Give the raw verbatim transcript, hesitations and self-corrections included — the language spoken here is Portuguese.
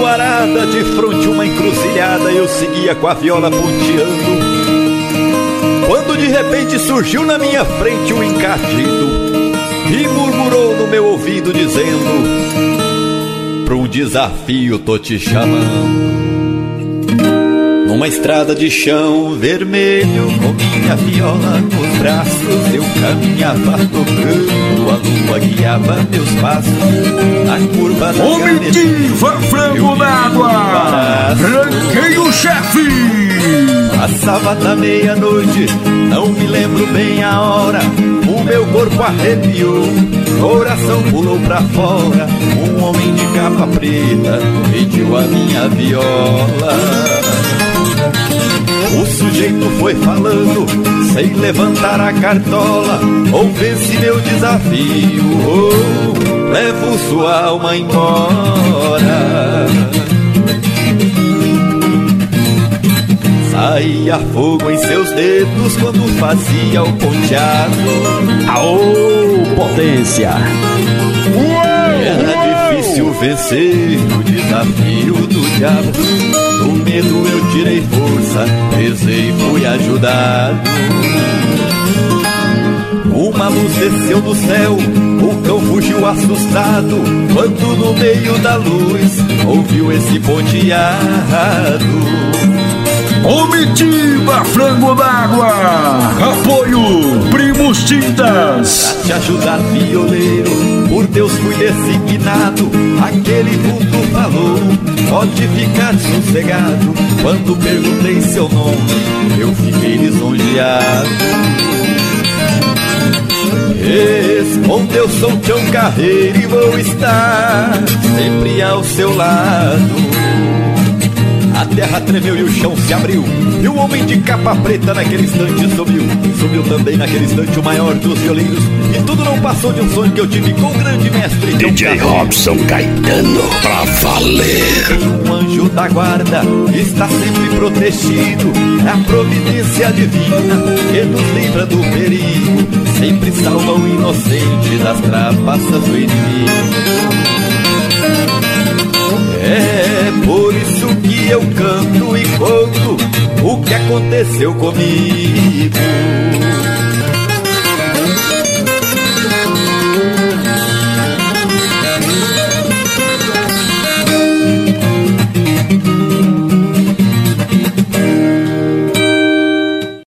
arada, de fronte uma encruzilhada, eu seguia com a viola ponteando, quando de repente surgiu na minha frente um encardido e murmurou no meu ouvido dizendo: pra um desafio tô te chamando. Numa estrada de chão vermelho, com minha viola nos braços, eu caminhava tocando, a lua guiava meus passos na curva da Comitiva Frango d'Água, Ranqueio Chefe. Passava da meia-noite, não me lembro bem a hora, o meu corpo arrepiou, coração pulou pra fora, um homem de capa preta pediu a minha viola. O sujeito foi falando, sem levantar a cartola: ou vence meu desafio, ou levo sua alma embora. Saía fogo em seus dedos quando fazia o ponteado. Aô, potência! Era difícil vencer o desafio do diabo. Do medo eu tirei força, rezei e fui ajudado. Uma luz desceu do céu, o cão fugiu assustado, quando no meio da luz ouviu esse ponteado. Comitiva Frango d'Água, apoio Primos Tintas. Pra te ajudar, violeiro, por Deus fui designado. Aquele vulto falou, pode ficar sossegado. Quando perguntei seu nome, eu fiquei lisonjeado. Respondeu, sou Tião Carreiro e vou estar sempre ao seu lado. A terra tremeu e o chão se abriu, e o homem de capa preta naquele instante sumiu. Sumiu também naquele instante o maior dos violeiros, e tudo não passou de um sonho que eu tive com o grande mestre D J Robson Caetano, pra valer. Um anjo da guarda está sempre protegido, é a providência divina que nos livra do perigo, sempre salva o inocente das trapaças do inimigo. É por isso que eu canto e conto o que aconteceu comigo.